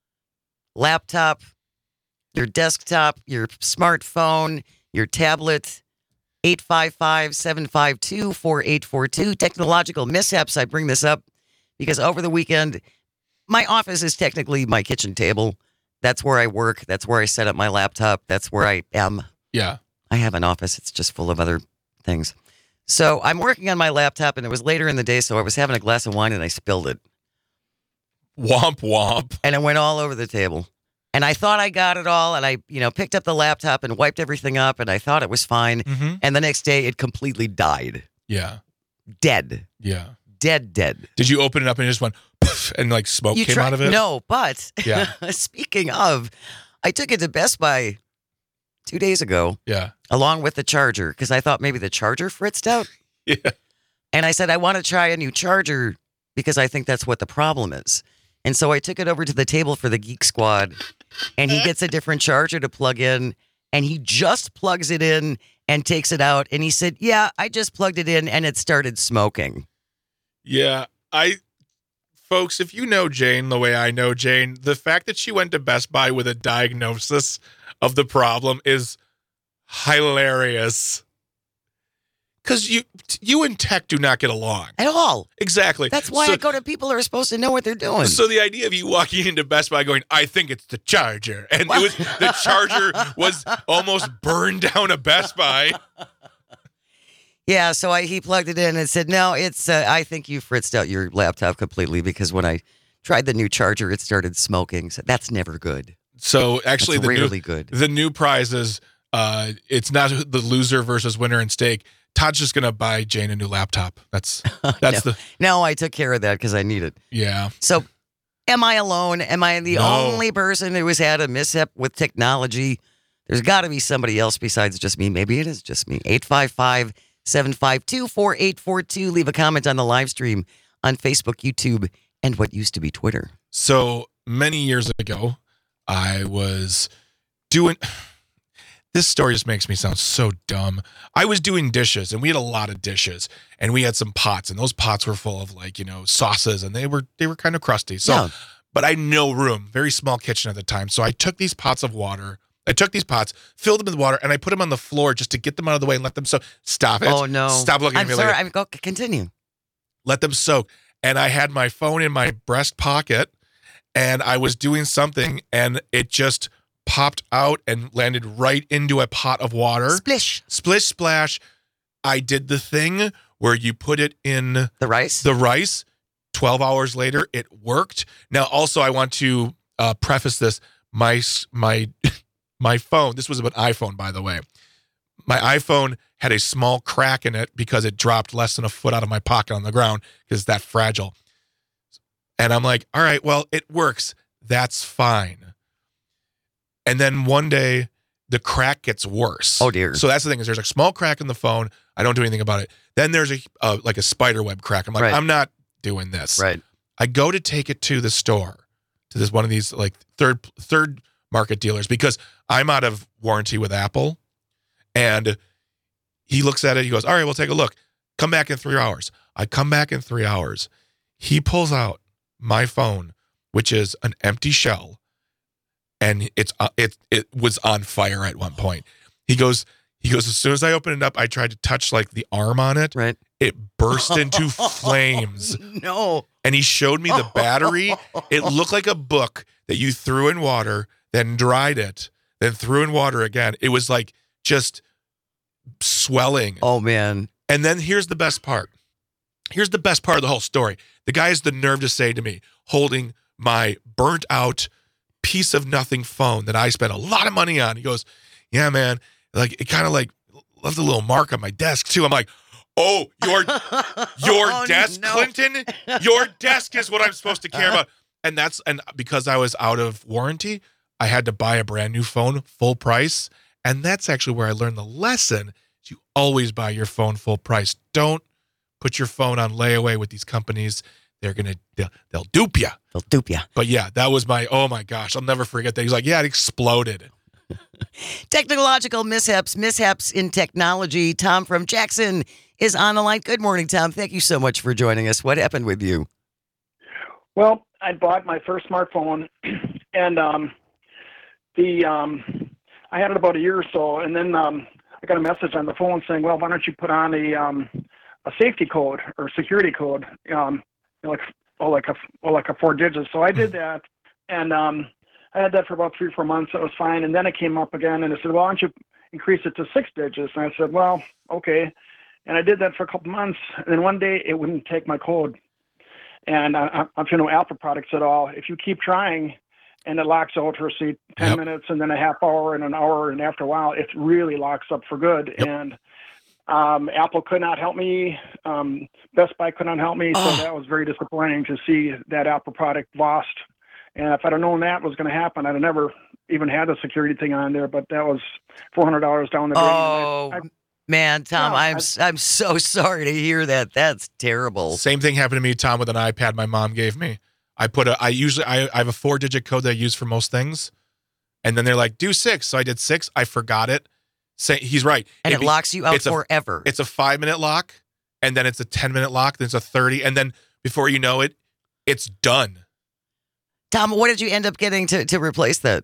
[SPEAKER 1] laptop, your desktop, your smartphone, your tablet? eight five five, seven five two, four eight four two. Technological mishaps. I bring this up because over the weekend, my office is technically my kitchen table. That's where I work. That's where I set up my laptop. That's where I am.
[SPEAKER 2] Yeah.
[SPEAKER 1] I have an office. It's just full of other things. So I'm working on my laptop, and it was later in the day, so I was having a glass of wine, and I spilled it.
[SPEAKER 2] Womp womp.
[SPEAKER 1] And it went all over the table. And I thought I got it all, and I, you know, picked up the laptop and wiped everything up, and I thought it was fine.
[SPEAKER 2] Mm-hmm.
[SPEAKER 1] And the next day, it completely died.
[SPEAKER 2] Yeah.
[SPEAKER 1] Dead.
[SPEAKER 2] Yeah.
[SPEAKER 1] Dead, dead.
[SPEAKER 2] Did you open it up and it just went poof, and like smoke
[SPEAKER 1] You
[SPEAKER 2] came
[SPEAKER 1] try-
[SPEAKER 2] out of it?
[SPEAKER 1] No, but
[SPEAKER 2] Yeah.
[SPEAKER 1] speaking of, I took it to Best Buy two days ago,
[SPEAKER 2] Yeah.
[SPEAKER 1] along with the charger, because I thought maybe the charger fritzed out.
[SPEAKER 2] Yeah.
[SPEAKER 1] And I said, I want to try a new charger because I think that's what the problem is. And so I took it over to the table for the Geek Squad, and he gets a different charger to plug in, and he just plugs it in and takes it out. And he said, yeah, I just plugged it in and it started smoking.
[SPEAKER 2] Yeah. I, folks, if you know Jane the way I know Jane, the fact that she went to Best Buy with a diagnosis of the problem is hilarious. Because you, you and tech do not get along.
[SPEAKER 1] At all.
[SPEAKER 2] Exactly.
[SPEAKER 1] That's why
[SPEAKER 2] so,
[SPEAKER 1] I go to people who are supposed to know what they're doing.
[SPEAKER 2] So the idea of you walking into Best Buy going, I think it's the charger. And it was the charger was almost burned down a Best Buy.
[SPEAKER 1] Yeah, so I, he plugged it in and said, no, it's, uh, I think you fritzed out your laptop completely because when I tried the new charger, it started smoking. So that's never good.
[SPEAKER 2] So actually,
[SPEAKER 1] That's
[SPEAKER 2] the
[SPEAKER 1] rarely
[SPEAKER 2] new,
[SPEAKER 1] good.
[SPEAKER 2] the new prize is uh, it's not the loser versus winner in stake. Todd's just gonna buy Jane a new laptop. That's that's
[SPEAKER 1] No.
[SPEAKER 2] the
[SPEAKER 1] No, I took care of that because I need it.
[SPEAKER 2] yeah.
[SPEAKER 1] So am I alone? Am I the
[SPEAKER 2] No.
[SPEAKER 1] only person who has had a mishap with technology? There's got to be somebody else besides just me. Maybe it is just me. eight five five, seven five two, four eight four two. Leave a comment on the live stream on Facebook, YouTube, and what used to be Twitter.
[SPEAKER 2] So many years ago, I was doing... This story just makes me sound so dumb. I was doing dishes, and we had a lot of dishes, and we had some pots, and those pots were full of, like, you know, sauces, and they were they were kind of crusty. So,
[SPEAKER 1] Yeah.
[SPEAKER 2] but I had no room, very small kitchen at the time. So I took these pots of water. I took these pots, filled them with water, and I put them on the floor just to get them out of the way and let them soak. Stop it.
[SPEAKER 1] Oh, no.
[SPEAKER 2] Stop looking
[SPEAKER 1] I'm
[SPEAKER 2] at me
[SPEAKER 1] sorry.
[SPEAKER 2] like
[SPEAKER 1] I'm, go, continue.
[SPEAKER 2] let them soak. And I had my phone in my breast pocket, and I was doing something, and it just popped out and landed right into a pot of water.
[SPEAKER 1] Splish.
[SPEAKER 2] Splish splash. I did the thing where you put it in
[SPEAKER 1] The rice?
[SPEAKER 2] the rice. twelve hours later, it worked. Now, also, I want to uh, preface this. My my my phone, this was an iPhone, by the way. My iPhone had a small crack in it because it dropped less than a foot out of my pocket on the ground because it's that fragile. And I'm like, all right, well, it works. That's fine. And then one day, the crack gets worse.
[SPEAKER 1] Oh, dear.
[SPEAKER 2] So that's the thing is there's a small crack in the phone. I don't do anything about it. Then there's a uh, like a spider web crack. I'm like,
[SPEAKER 1] Right.
[SPEAKER 2] I'm not doing this.
[SPEAKER 1] Right.
[SPEAKER 2] I go to take it to the store, to this one of these like third third market dealers because I'm out of warranty with Apple. And he looks at it. He goes, all right, we'll take a look. Come back in three hours. I come back in three hours. He pulls out my phone, which is an empty shell. And it's uh, it it was on fire at one point. He goes, he goes, as soon as I opened it up, I tried to touch like the arm on it.
[SPEAKER 1] Right.
[SPEAKER 2] It burst into flames.
[SPEAKER 1] No.
[SPEAKER 2] And he showed me the battery. It looked like a book that you threw in water, then dried it, then threw in water again. It was like just swelling.
[SPEAKER 1] Oh, man.
[SPEAKER 2] And then here's the best part. Here's the best part of the whole story. The guy has the nerve to say to me, holding my burnt out piece of nothing phone that I spent a lot of money on. He goes, yeah, man, like it kind of like left a little mark on my desk too. I'm like, oh, your your
[SPEAKER 1] Oh,
[SPEAKER 2] desk,
[SPEAKER 1] no.
[SPEAKER 2] Clinton, your desk is what I'm supposed to care about. And that's and because I was out of warranty, I had to buy a brand new phone full price. And that's actually where I learned the lesson. You always buy your phone full price. Don't put your phone on layaway with these companies. They're gonna they'll, they'll dupe you.
[SPEAKER 1] They'll dupe you.
[SPEAKER 2] But yeah, that was my, oh my gosh, I'll never forget that. He's like, yeah, it exploded.
[SPEAKER 1] Technological mishaps, mishaps in technology. Tom from Jackson is on the line. Good morning, Tom. Thank you so much for joining us. What happened with you?
[SPEAKER 5] Well, I bought my first smartphone, and um, the um, I had it about a year or so, and then um, I got a message on the phone saying, "Well, why don't you put on a um, a safety code or security code, um, you know, like oh, like a oh, like a four digits?" So I did that, and um, I had that for about three, four months. It was fine, and then it came up again, and it said, "Well, why don't you increase it to six digits?" And I said, "Well, okay." And I did that for a couple months, and then one day it wouldn't take my code. And I, I, if you know Apple products at all, if you keep trying and it locks out for, say, ten
[SPEAKER 2] Yep.
[SPEAKER 5] minutes and then a half hour and an hour, and after a while, it really locks up for good.
[SPEAKER 2] Yep.
[SPEAKER 5] And um, Apple could not help me. Um, Best Buy could not help me. So
[SPEAKER 1] Oh.
[SPEAKER 5] that was very disappointing to see that Apple product lost. And if I'd have known that was going to happen, I'd have never even had a security thing on there. But that was four hundred dollars down the drain. And I-
[SPEAKER 1] Oh,
[SPEAKER 5] I-
[SPEAKER 1] man, Tom,
[SPEAKER 5] No,
[SPEAKER 1] I'm
[SPEAKER 5] I-
[SPEAKER 1] s I'm so sorry to hear that. That's terrible.
[SPEAKER 2] Same thing happened to me, Tom, with an iPad my mom gave me. I put a, I usually, I, I have a four digit code that I use for most things. And then they're like, do six. So I did six. I forgot it. Say, he's right.
[SPEAKER 1] And it
[SPEAKER 2] be-
[SPEAKER 1] locks you out
[SPEAKER 2] it's a-
[SPEAKER 1] forever.
[SPEAKER 2] It's a five minute lock. And then it's a ten minute lock. Then it's a thirty. And then before you know it, it's done.
[SPEAKER 1] Tom, what did you end up getting to, to replace that?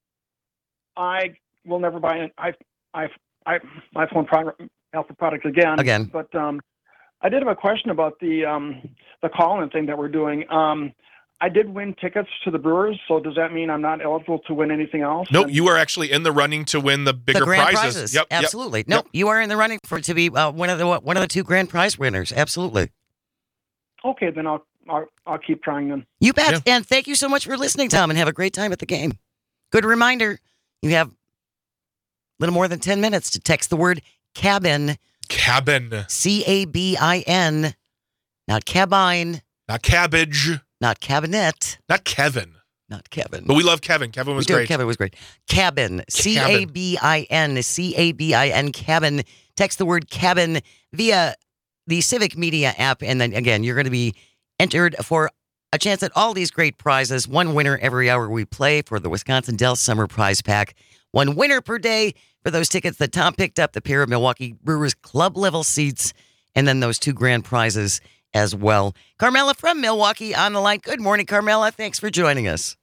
[SPEAKER 5] I will never buy an I, I, I, iPhone product, Apple product again.
[SPEAKER 1] Again.
[SPEAKER 5] But um, I did have a question about the um, the call-in thing that we're doing. Um, I did win tickets to the Brewers, so does that mean I'm not eligible to win anything else?
[SPEAKER 2] Nope.
[SPEAKER 5] And-
[SPEAKER 2] You are actually in the running to win the bigger
[SPEAKER 1] the grand
[SPEAKER 2] prizes.
[SPEAKER 1] prizes.
[SPEAKER 2] Yep. yep.
[SPEAKER 1] Absolutely. Nope. You are in the running for to be uh, one of the one of the two grand prize winners. Absolutely.
[SPEAKER 5] Okay, then I'll, I'll I'll keep trying then.
[SPEAKER 1] You bet.
[SPEAKER 2] Yeah.
[SPEAKER 1] And thank you so much for listening, Tom, and have a great time at the game. Good reminder, you have a little more than ten minutes to text the word cabin,
[SPEAKER 2] Cabin,
[SPEAKER 1] C A B I N, not cabine,
[SPEAKER 2] not cabbage,
[SPEAKER 1] not cabinet,
[SPEAKER 2] not Kevin.
[SPEAKER 1] not Kevin.
[SPEAKER 2] But we love Kevin. Kevin was
[SPEAKER 1] We do.
[SPEAKER 2] great.
[SPEAKER 1] Kevin was great. Cabin, C A B I N, C A B I N, cabin. Text the word cabin via the Civic Media app. And then again, you're going to be entered for a chance at all these great prizes. One winner every hour we play for the Wisconsin Dells Summer Prize Pack. One winner per day for those tickets that Tom picked up, the pair of Milwaukee Brewers club level seats, and then those two grand prizes as well. Carmela from Milwaukee on the line. Good morning, Carmela. Thanks for joining us.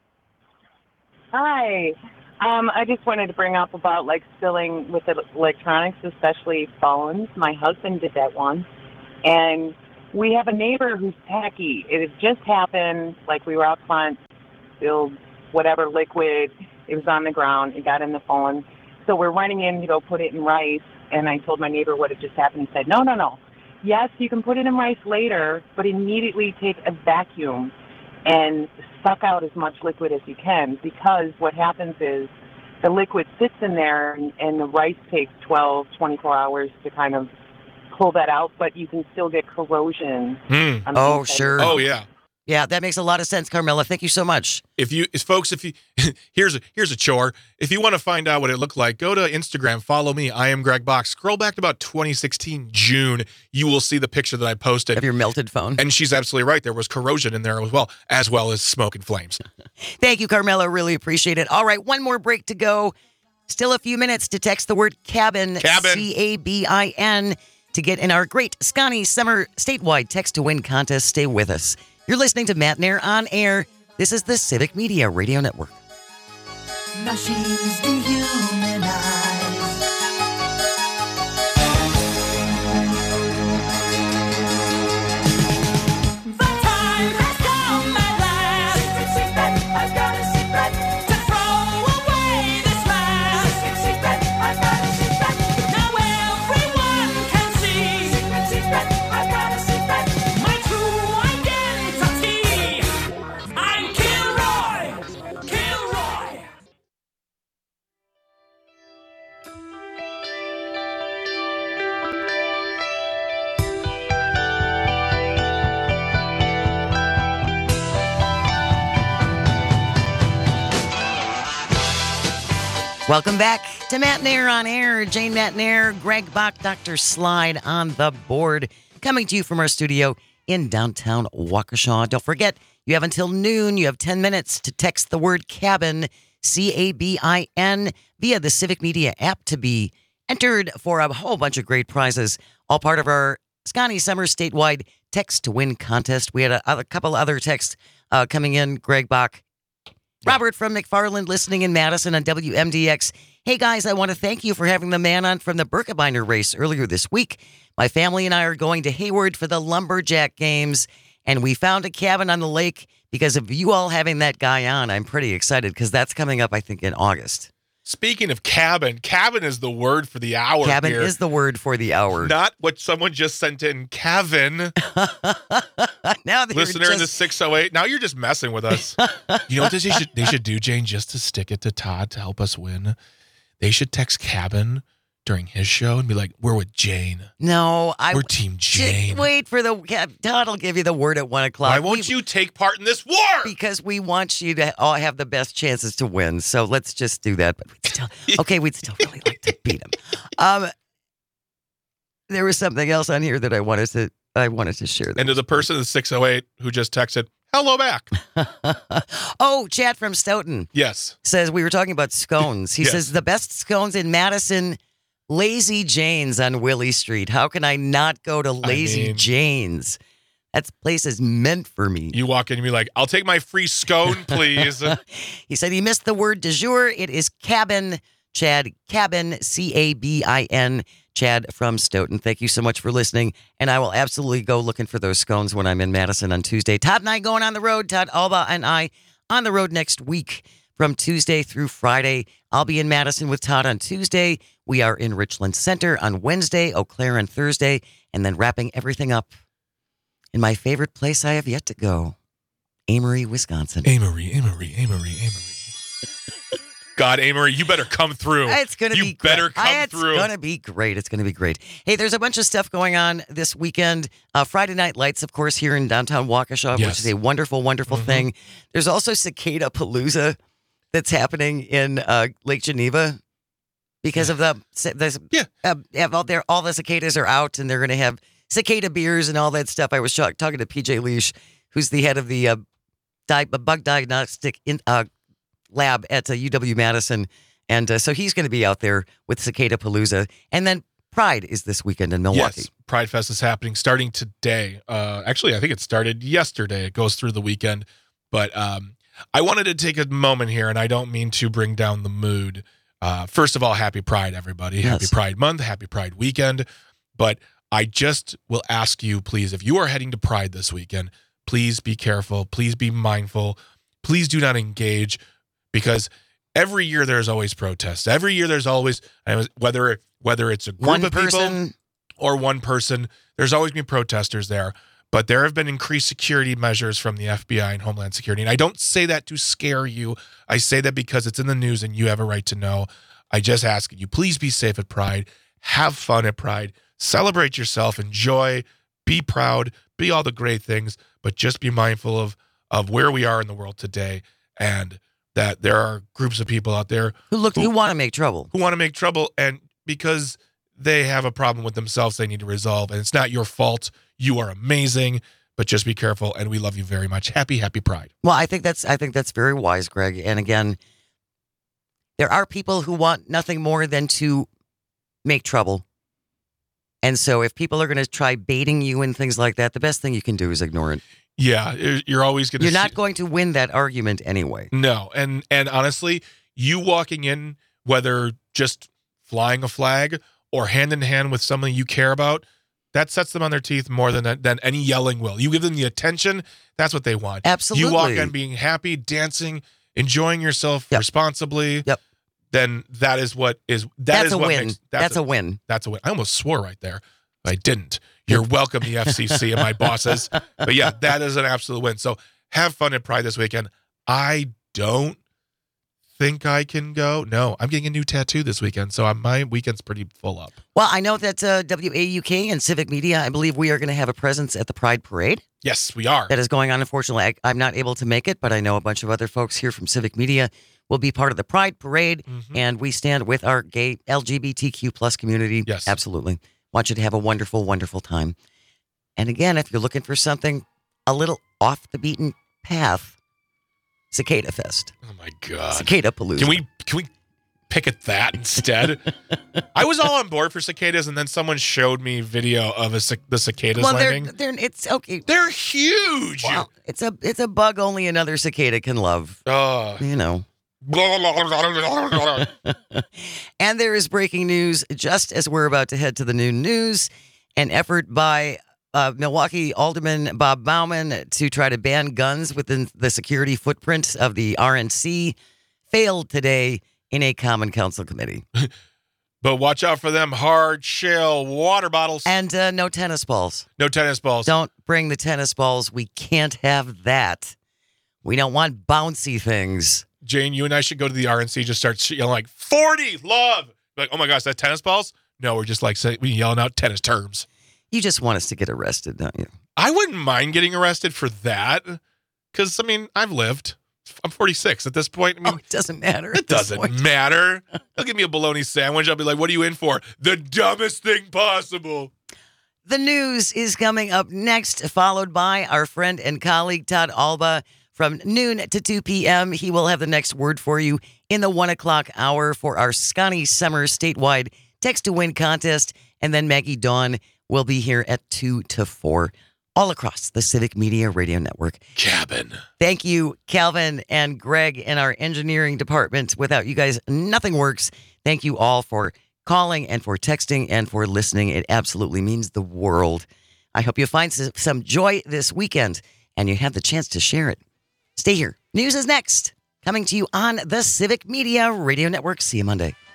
[SPEAKER 6] Hi. Um, I just wanted to bring up about like spilling with electronics, especially phones. My husband did that once. And we have a neighbor who's tacky. It had just happened, like we were out front, spilled whatever liquid. It was on the ground. It got in the phone. So we're running in to go put it in rice. And I told my neighbor what had just happened. He said, no, no, no. Yes, you can put it in rice later, but immediately take a vacuum and suck out as much liquid as you can, because what happens is the liquid sits in there and, and the rice takes twelve, twenty-four hours to kind of pull that out, but you can still get corrosion.
[SPEAKER 2] Mm.
[SPEAKER 6] on the
[SPEAKER 1] Oh,
[SPEAKER 6] inside.
[SPEAKER 1] sure.
[SPEAKER 2] Oh yeah.
[SPEAKER 1] Yeah, that makes a lot of sense, Carmela. Thank you so much.
[SPEAKER 2] If you, if folks, if you, here's a here's a chore. If you want to find out what it looked like, go to Instagram, follow me. I am Greg Bach. Scroll back to about twenty sixteen June. You will see the picture that I posted.
[SPEAKER 1] Of your melted phone.
[SPEAKER 2] And she's absolutely right. There was corrosion in there as well, as well as smoke and flames.
[SPEAKER 1] Thank you, Carmela. Really appreciate it. All right, one more break to go. Still a few minutes to text the word cabin,
[SPEAKER 2] Cabin.
[SPEAKER 1] C A B I N, to get in our great Scotty Summer statewide text to win contest. Stay with us. You're listening to Matt Nair on Air. This is the Civic Media Radio Network.
[SPEAKER 7] Machines dehumanize.
[SPEAKER 4] The time has come at last. Secret, secret, I've got a secret. To throw away this mask. Secret, secret, I've got a secret. Now everyone can see. Secret, secret, I've got a secret. My true identity. I'm Kilroy. Kilroy.
[SPEAKER 1] Welcome back to Matt Nair on Air. Jane Matt Nair, Greg Bach, Doctor Slide on the board. Coming to you from our studio in downtown Waukesha. Don't forget, you have until noon. You have ten minutes to text the word cabin, C A B I N, via the Civic Media app to be entered for a whole bunch of great prizes. All part of our Scotty Summer statewide text to win contest. We had a, a couple other texts uh, coming in. Greg Bach. Robert from McFarland listening in Madison on W M D X. Hey guys, I want to thank you for having the man on from the Birkebeiner race earlier this week. My family and I are going to Hayward for the Lumberjack games, and we found a cabin on the lake because of you all having that guy on. I'm pretty excited because that's coming up, I think, in August.
[SPEAKER 2] Speaking of cabin, cabin is the word for the hour.
[SPEAKER 1] Cabin
[SPEAKER 2] here.
[SPEAKER 1] is the word for the hour.
[SPEAKER 2] Not what someone just sent in. Kevin,
[SPEAKER 1] Now they're
[SPEAKER 2] listener
[SPEAKER 1] just,
[SPEAKER 2] in the six oh eight. Now you're just messing with us. You know what they should they should do, Jane, just to stick it to Todd to help us win? They should text cabin during his show and be like, "We're with Jane.
[SPEAKER 1] No, I
[SPEAKER 2] We're Team Jane.
[SPEAKER 1] wait for the Todd will give you the word at one o'clock.
[SPEAKER 2] Why won't
[SPEAKER 1] We-
[SPEAKER 2] you take part in this war?"
[SPEAKER 1] Because we want you to all have the best chances to win. So let's just do that. But we'd still, okay, we'd still really like to beat them. Um, there was something else on here that I wanted to I wanted to share.
[SPEAKER 2] And to the person in the six oh eight who just texted, "Hello back."
[SPEAKER 1] Oh, Chad from Stoughton
[SPEAKER 2] Yes.
[SPEAKER 1] says we were talking about scones. He
[SPEAKER 2] Yes.
[SPEAKER 1] says the best scones in Madison, Lazy Jane's on Willie Street. How can I not go to Lazy
[SPEAKER 2] mean-
[SPEAKER 1] Jane's? That place is meant for me.
[SPEAKER 2] You walk in and be like, "I'll take my free scone, please."
[SPEAKER 1] He said he missed the word du jour. It is cabin, Chad. Cabin, C A B I N. Chad from Stoughton. Thank you so much for listening. And I will absolutely go looking for those scones when I'm in Madison on Tuesday. Todd and I going on the road. Todd Alba and I on the road next week from Tuesday through Friday. I'll be in Madison with Todd on Tuesday. We are in Richland Center on Wednesday, Eau Claire on Thursday, and then wrapping everything up in my favorite place I have yet to go, Amory, Wisconsin.
[SPEAKER 2] Amory, Amory, Amory, Amory. God, Amory, you better come through.
[SPEAKER 1] It's going to
[SPEAKER 2] you
[SPEAKER 1] be
[SPEAKER 2] better
[SPEAKER 1] great.
[SPEAKER 2] come
[SPEAKER 1] it's
[SPEAKER 2] through.
[SPEAKER 1] It's going to be great. It's going to be great. Hey, there's a bunch of stuff going on this weekend. Uh, Friday Night Lights, of course, here in downtown Waukesha,
[SPEAKER 2] Yes.
[SPEAKER 1] which is a wonderful, wonderful
[SPEAKER 2] Mhm.
[SPEAKER 1] thing. There's also Cicada Palooza that's happening in uh, Lake Geneva. because of the, the
[SPEAKER 2] Yeah.
[SPEAKER 1] uh, have all their all the cicadas are out, and they're going to have cicada beers and all that stuff. I was sh- talking to P J Leash, who's the head of the uh, di- bug diagnostic in, uh, lab at uh, U W Madison, and uh, so he's going to be out there with Cicada Palooza, and then Pride is this weekend in Milwaukee.
[SPEAKER 2] Yes, Pride Fest is happening starting today. Uh, actually, I think it started yesterday. It goes through the weekend. But um, I wanted to take a moment here, and I don't mean to bring down the mood. Uh, first of all, happy Pride, everybody.
[SPEAKER 1] Yes.
[SPEAKER 2] Happy Pride Month, happy Pride Weekend. But I just will ask you, please, if you are heading to Pride this weekend, please be careful. Please be mindful. Please do not engage, because every year there's always protests. Every year there's always, whether whether it's a group
[SPEAKER 1] One
[SPEAKER 2] of people
[SPEAKER 1] person,
[SPEAKER 2] or one person, there's always been protesters there. But there have been increased security measures from the F B I and Homeland Security. And I don't say that to scare you. I say that because it's in the news and you have a right to know. I just ask you, please be safe at Pride. Have fun at Pride. Celebrate yourself. Enjoy. Be proud. Be all the great things. But just be mindful of, of where we are in the world today, and that there are groups of people out there
[SPEAKER 1] who look
[SPEAKER 2] who-
[SPEAKER 1] who want to make trouble.
[SPEAKER 2] who want to make trouble, and because they have a problem with themselves they need to resolve, and it's not your fault. You are amazing, but just be careful, and we love you very much. Happy, happy Pride.
[SPEAKER 1] Well, I think that's I think that's very wise, Greg. And again, there are people who want nothing more than to make trouble. And so if people are going to try baiting you and things like that, the best thing you can do is ignore it.
[SPEAKER 2] Yeah, you're- you're always going to
[SPEAKER 1] You're not going to win that argument anyway.
[SPEAKER 2] No, and and honestly, you walking in, whether just flying a flag or hand in hand with someone you care about, that sets them on their teeth more than than any yelling will. You give them the attention, that's what they want.
[SPEAKER 1] Absolutely.
[SPEAKER 2] You walk in being happy, dancing, enjoying yourself
[SPEAKER 1] Yep.
[SPEAKER 2] responsibly.
[SPEAKER 1] Yep.
[SPEAKER 2] Then that is what is that
[SPEAKER 1] That's
[SPEAKER 2] is
[SPEAKER 1] a
[SPEAKER 2] what
[SPEAKER 1] win.
[SPEAKER 2] makes
[SPEAKER 1] That's a win.
[SPEAKER 2] That's a win. I almost swore right there. I didn't. You're welcome, the F C C and my bosses. But yeah, that is an absolute win. So have fun at Pride this weekend. I don't think I can go. No, I'm getting a new tattoo this weekend, so I'm, my weekend's pretty full up.
[SPEAKER 1] Well, I know that uh, W A U K and Civic Media, I believe we are going to have a presence at the Pride Parade
[SPEAKER 2] Yes, we are.
[SPEAKER 1] that is going on. Unfortunately, I, I'm not able to make it, but I know a bunch of other folks here from Civic Media will be part of the Pride Parade,
[SPEAKER 2] Mhm.
[SPEAKER 1] and we stand with our gay L G B T Q plus community.
[SPEAKER 2] Yes.
[SPEAKER 1] Absolutely. Want you to have a wonderful, wonderful time. And again, if you're looking for something a little off the beaten path, Cicada Fest,
[SPEAKER 2] Oh my god.
[SPEAKER 1] Cicada Palooza.
[SPEAKER 2] Can we can we pick at that instead? I was all on board for cicadas, and then someone showed me video of a cic- the cicadas
[SPEAKER 1] Well, they're,
[SPEAKER 2] landing.
[SPEAKER 1] they're it's okay.
[SPEAKER 2] They're huge.
[SPEAKER 1] Well, it's a it's a bug only another cicada can love.
[SPEAKER 2] Oh.
[SPEAKER 1] You know. And there is breaking news just as we're about to head to the noon news. An effort by uh, Milwaukee Alderman Bob Bauman to try to ban guns within the security footprint of the R N C failed today in a Common Council committee.
[SPEAKER 2] But watch out for them hard shell water bottles.
[SPEAKER 1] And uh, no tennis balls.
[SPEAKER 2] No tennis balls.
[SPEAKER 1] Don't bring the tennis balls. We can't have that. We don't want bouncy things.
[SPEAKER 2] Jane, you and I should go to the R N C, just start yelling like forty, love. Like, oh my gosh, that tennis balls? No, we're just like say, we yelling out tennis terms.
[SPEAKER 1] You just want us to get arrested, don't you?
[SPEAKER 2] I wouldn't mind getting arrested for that. Because, I mean, I've lived. I'm forty-six at this point. I mean,
[SPEAKER 1] Oh, it doesn't matter.
[SPEAKER 2] it
[SPEAKER 1] at this
[SPEAKER 2] doesn't
[SPEAKER 1] point.
[SPEAKER 2] matter. They'll give me a bologna sandwich. I'll be like, what are you in for? The dumbest thing possible.
[SPEAKER 1] The news is coming up next, followed by our friend and colleague Todd Alba from noon to two p.m. He will have the next word for you in the one o'clock hour for our Scotty Summer statewide text to win contest. And then Maggie Dawn will be here at two to four all across the Civic Media Radio Network.
[SPEAKER 2] Cabin.
[SPEAKER 1] Thank you, Calvin and Greg and our engineering department. Without you guys, nothing works. Thank you all for calling and for texting and for listening. It absolutely means the world. I hope you find s- some joy this weekend and you have the chance to share it. Stay here. News is next. Coming to you on the Civic Media Radio Network. See you Monday.